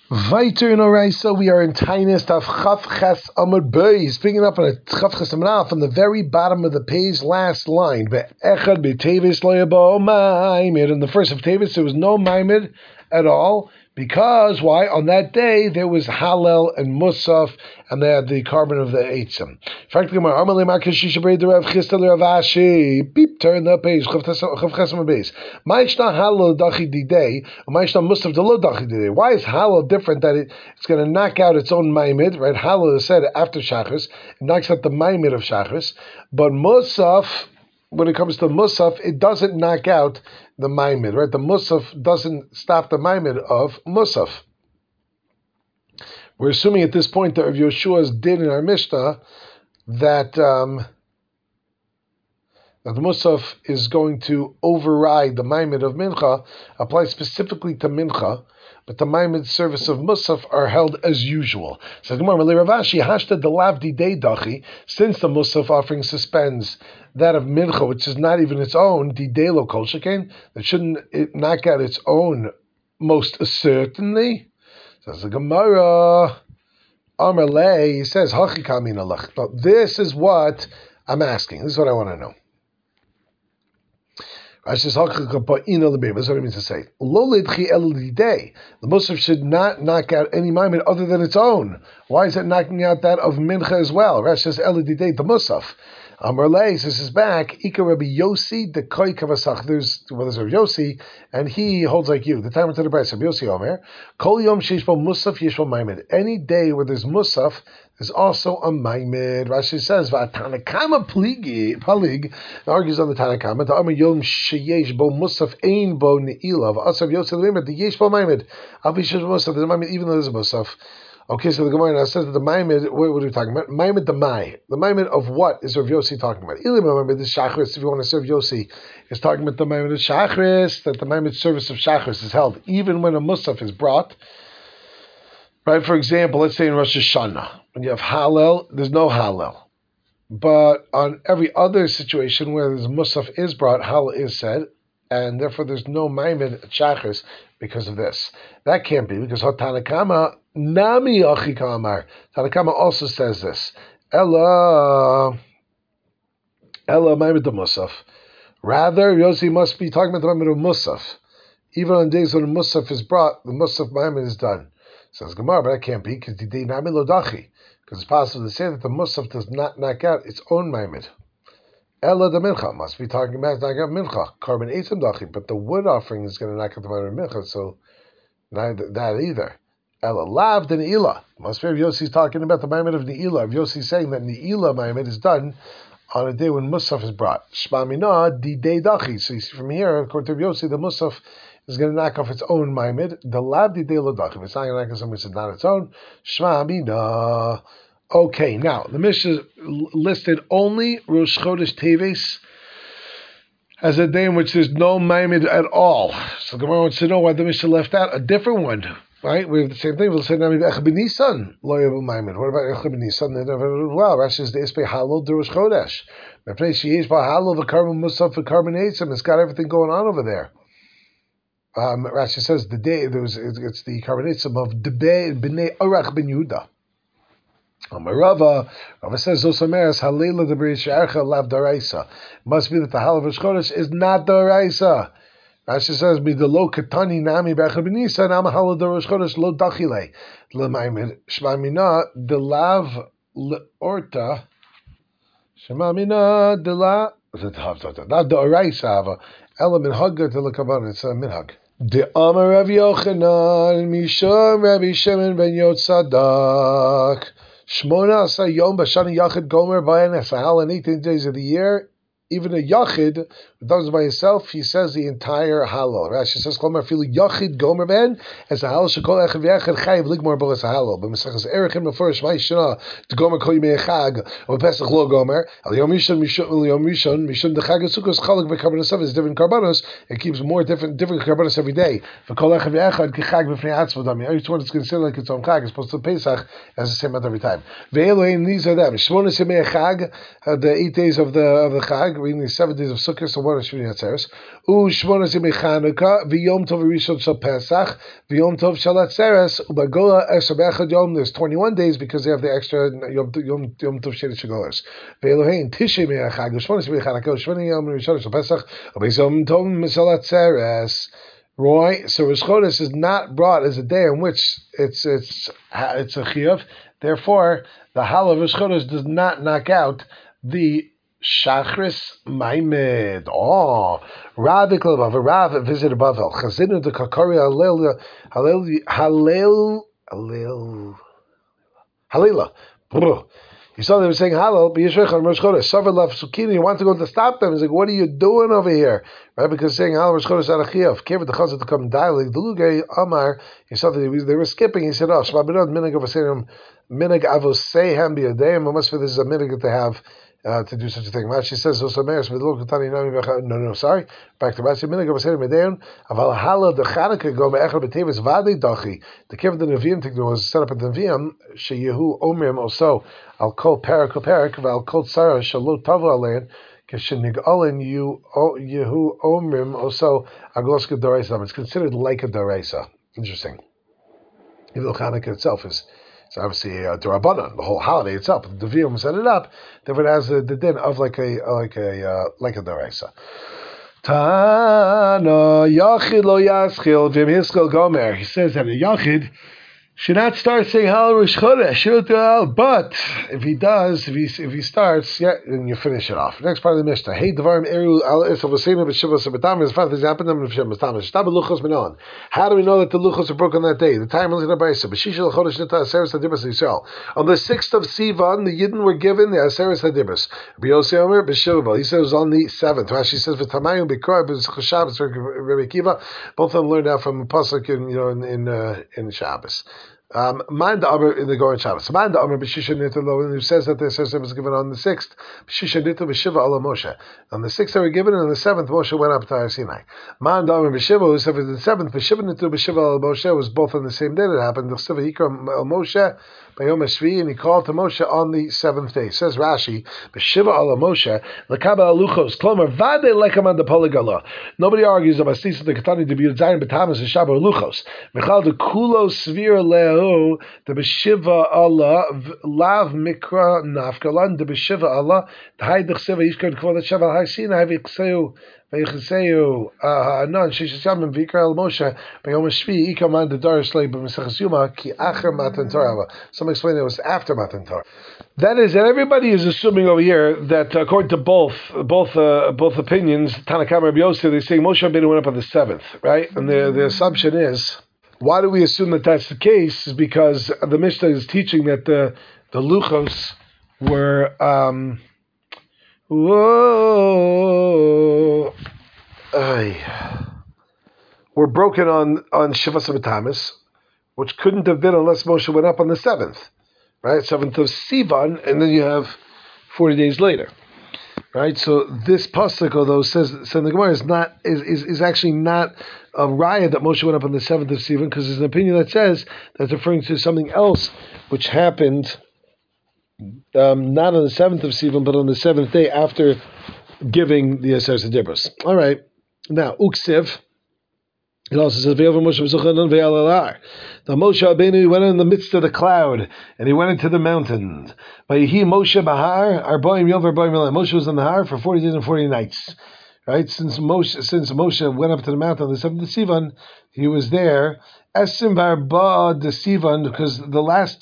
Weiter in Oraisa, we are in Tainus Tav Chaf Ches Amud Beis, picking up on a Chaf Ches Amud Aleph from the very bottom of the page, last line. Be'echad be'tevis lo yabo ma'imid. In the first of Tevis, there was no ma'imid at all. Because, why? On that day, there was Hallel and Musaf, and they had the carbon of the Eitzim. Beep, turn the page. Why is Hallel different that it's going to knock out its own Maimid, right? Hallel is said after Shachris, it knocks out the Maimid of Shachris, but Musaf, when it comes to Musaf, it doesn't knock out the Maimid, right? The Musaf doesn't stop the Maimid of Musaf. We're assuming at this point that Rav Yeshua's did in our Mishnah that the Musaf is going to override the Maimid of Mincha, applies specifically to Mincha, but the Maimid service of Musaf are held as usual. So since the Musaf offering suspends that of Mincha, which is not even its own, Didelo Kol Shekain, that shouldn't it knock out its own most certainly? Says the Gemara, Amar Le, he says, Hachi Kamin Alach. Now, this is what I'm asking. This is what I want to know. This is what it means to say. The Musaf should not knock out any Maimid other than its own. Why is it knocking out that of Mincha as well? Rashi says, Elididei, the Musaf. Amar Le, this is back. Ika Rabbi Yossi, the Koi Kavasach. There's Rabbi Yossi, and he holds like you. The time to the price of Yossi Omer. Kol Yom Sheshbo Musaf Yeshbo Maimid. Any day where there's Musaf, there's also a Maimid. Rashi says, V'atanakama Palig, argues on the Tanakama, the Amar Yom Sheyesh Bo Musaf Ein Bo Ne'ilav. Asav Yossi Lemimid, the Yesh Bo Maimid. Avishash Musaf, there's a Maimid even though there's a Musaf. Okay, so the Gemara now says that the Maimid, what are we talking about? Maimid the Mai. The Maimid of what is Rav Yossi talking about? Ilim Maimid the Shachris, if you want to serve Yossi, is talking about the Maimid of Shachris, that the Maimid service of Shachris is held even when a Musaf is brought. Right, for example, let's say in Rosh Hashanah, when you have Hallel, there's no Hallel. But on every other situation where there's Musaf is brought, Hallel is said, and therefore there's no Maimid at Shachris because of this. That can't be, because Tanakama Nami Achika Amar. Tanakama also says this. Ella Maimid the Musaf. Rather, Yossi must be talking about the Maimid of Musaf. Even on days when the Musaf is brought, the Musaf Maimid is done. Says Gemara, but that can't be, because Didei Nami Lodachi. Because it's possible to say that the Musaf does not knock out its own Maimid. Ella the Mincha must be talking about knock out Mincha. Carbon Eitzim Dachi. But the wood offering is going to knock out the Maimid of Mincha, so neither that either. Ella lav the Ne'ilah. Must be Yossi's talking about the Maimid of Ne'ilah. Yossi's saying that Ne'ilah Maimid is done on a day when Musaf is brought. Shma Mina Didei Dachi. So you see from here, according to Yossi, the Musaf is going to knock off its own Maimid. The lav Didei Lo Dachi. It's not going to knock off something that's not its own. Shma Mina. Okay, now the Mishnah listed only Rosh Chodesh Teves as a day in which there's no Maimid at all. So the Gemara wants to know why the Mishnah left out a different one. Right? We have the same thing. We'll say Nami Echad B'Nisan Lo Yavu Maimid. What about Echad B'Nisan? Well, Rashi says the Ispe Halal Rosh Chodesh. The place she is by Halal the carbon Musaf the carbon Eitzim. It's got everything going on over there. Rashi says the day it's the carbon Eitzim of Debei B'nei Arach Ben Yehuda. Rava says Zosameres Halela the B'Rei She'archa Lav Daraisa. Must be that the Halal of Rosh Chodesh is not Daraisa. Rashi says, "Midelo katani nami b'echad b'nisan am halal Rosh Chodesh lo dachile l'maimid shema mina delav leorta shema mina dela not the oraisa ava ela minhag to l'kavan it's a minhag." The Amar Rav Yochanan Mishum Rabbi Shimon ben Yotzadak Shmona Asa Yom B'Shana Yachid Gomer Bayan Esahal in 18 days of the year. Even a Yachid who does it by himself, he says the entire Halal. Rashi says, "Kol Marfilu Yachid Gomer Ben as a Halal Shekol Echad V'Echad Chayiv Ligmor Bo as a Halal." But Mesachas Erechim Mefurish May Shana the Gomer Kol Yimei Chag or Pesach Lo Gomer Al Yom Rishon Mishon the Chag Sukkos Chalak B'Karbanos is different Karbanos. It keeps more different Karbanos every day. For Kol Echad V'Echad Chag B'Fnei Atzvodam. Each one is considered like its own Chag. It's supposed to Pesach as the same amount every time. Ve'elohim, these are them. Shmonas Yemei Chag, the 8 days of the Chag. Chag, meaning the 7 days of Sukkot, so 1 Shmini Atzeres. Shmonas Yemei Chanukah, v'Yom Tov Rishon Shel Pesach, v'Yom Tov Shel Atzeres, u'Bagola Eser B'Echad Yom. There's 21 days because they have the extra Yom Tov Sheni Shagolas. Ve'Elohein Tishrei Yemei Chag, Shmonas Yemei Chanukah, Shmini Yom Rishon Shel Pesach, u'Beis Yom Tov Shel Atzeres. Right, so Rosh Chodesh is not brought as a day in which it's a chiyuv. Therefore, the Hal of Rosh Chodesh does not knock out the Shachris Maimed. Oh, Rav Iklav, Rav visited Bavel. Chazinu de Kakari Halila. He saw they were saying Hallel, B'Yishrech on Rosh Chodesh. Savar Lav Sukini. He wanted to go to stop them. He's like, "What are you doing over here?" Right? Because saying Hallel Rosh Chodesh Arachiyav. Kevet the Chazal to come and dialogue. The Lugay Amar. He saw that they were skipping. He said, "Oh, Shema B'Nod Minig Avoseihem Minig Avoseihem B'Yadeim." Must for this is a minig that they have to do such a thing. Rashi says, no, sorry. Back to Rashi. Minig Avoseihem B'Yadeim. Aval Hallel the Chanukah go me'echad b'tevis v'adei dachi. The Kevet the Nevi'im thing was set up at the Nevi'im. Sheyehu Omrim also. Al kol perak val kol tzara shalot tavo alein keshenigalen yehu omrim also aglos kedoreisa. It's considered like a doreisa. Interesting. Even though Chanukah itself is it's obviously a D'Rabbanan, the whole holiday itself. The Nevi'im set it up, therefore it has the din of like a doreisa. Tana yachid lo yaschil v'im hiskil gomer. He says that a yachid should not start saying Hallel Rosh Chodesh, but if he does, if he starts, then you finish it off. Next part of the Mishnah. Hey, Devarim Eru Al Esav V'Seinu B'Shiva Sabatam. As far as happened, them B'Shiva Sabatam. Shtab Luchos Minon. How do we know that the Luchos are broken that day? The time is in the Brisa. B'Shish Chodesh Nita Aseres Hadibas Yisrael. On the 6th of Sivan, the Yidden were given the Aseres Hadibas. B'Yosei Omer B'Shiva. He says it was on the 7th. Rashi says V'Tamayim B'Kor B'Chashab Rebbe Kiva. Both of them learned out from Pasuk in Shabbos. Mind the Amr in the Goren Shabbos. Mind the Amr b'Shisha Nitalo, who says that the Sesem was given on the 6th. B'Shisha Nitalo b'Shiva ala Moshe. On the 6th they were given, and on the 7th Moshe went up to Har Sinai. Mind the Amr b'Shiva, who said that the 7th B'Shiva Nitalo b'Shiva ala Moshe was both on the same day that happened. The Siva Yikra al Moshe Bayom Shvi, and he called to Moshe on the 7th day. Says Rashi, b'Shiva ala Moshe l'kabel aluchos klomer vade lekam de poligala. Nobody argues about the Ketani to be Zayin b'Tamas and Shabbat aluchos. Michal de kulo svir leo. The B'Shiva Allah Lav Mikra Nafkalan the B'Shiva Allah the Haydach Seva Yishkod Kvod Sheva Har Sinai V'Yichseu Anan Shisham V'Ikra El Moshe B'Yom Shvi Ikaman the Darish Lei B'Mesachas Yuma Ki Acher Matan Torah. Some explain it was after Matan Torah. That is, and everybody is assuming over here that according to both opinions, Tanakam and Rabbi Yossi, they say Moshe Rabbeinu went up on the 7th, right? And the assumption is. Why do we assume that that's the case? Is because the Mishnah is teaching that the luchos were broken on Shiva Sabatamis, which couldn't have been unless Moshe went up on the 7th, right? 7th of Sivan, and then you have 40 days later. Right, so this pasuk, although says the Gemara is actually not a raya that Moshe went up on the 7th of Sivan, because there's an opinion that says that's referring to something else which happened not on the 7th of Sivan, but on the 7th day after giving the Aseres Hadibros. All right, now Uksiv. It also says, the Moshe Rabbeinu went in the midst of the cloud, and he went into the mountain. Moshe was on the Har for 40 days and 40 nights. Right? Since Moshe went up to the mountain on the 7th of Sivan, he was there. Esim Barba de Sivan, because the last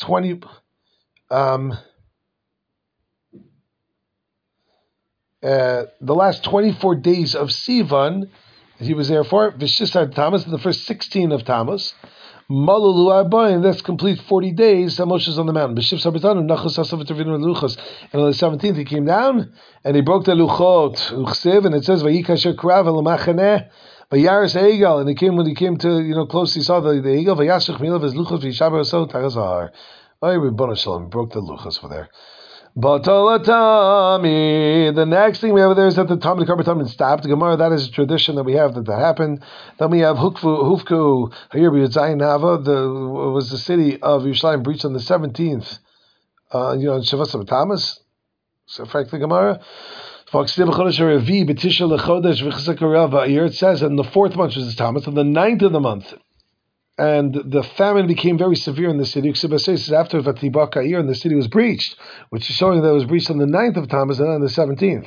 24 days of Sivan, he was there for Vishisar Tammuz, the first 16 of Tammuz. Malulu Arbaim, that's complete 40 days that Moshe is on the mountain. And on the 17th he came down and he broke the luchot. And it says Vayikasher Krav Elamachaneh Vayaris Egal, and when he came to close, he saw the eagle. Vayashach Milav his luchos Vishaber So Tarazar. Oh, Ribbon Shalom broke the luchos for there. Batalatami. The next thing we have there is that the Talmud Karbatam stopped. The Gemara, that is a tradition that we have that happened. Then we have Hufku Hayir Zayin Hava. Was the city of Yerushalayim breached on the 17th. In Shavas Tammuz. So, frankly, Gemara. Here it says, and the fourth month was the Tammuz, and the ninth of the month. And the famine became very severe in the city. After Vatibaka year, and the city was breached, which is showing that it was breached on the 9th of Tammuz and on the 17th.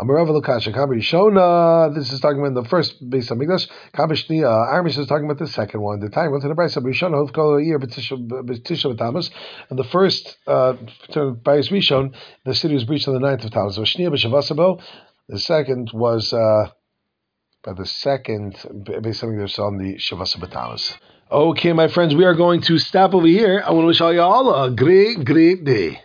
This is talking about the first Beis Hamikdash. Armish is talking about the second one. The time went to the Brisa Rishon year B'Tisha Tammuz, and the first Bais Rishon, the city was breached on the 9th of Tammuz. The second was by the second Beis Hamikdash on the Shavasa Tammuz. Okay, my friends, we are going to stop over here. I want to wish all y'all a great day.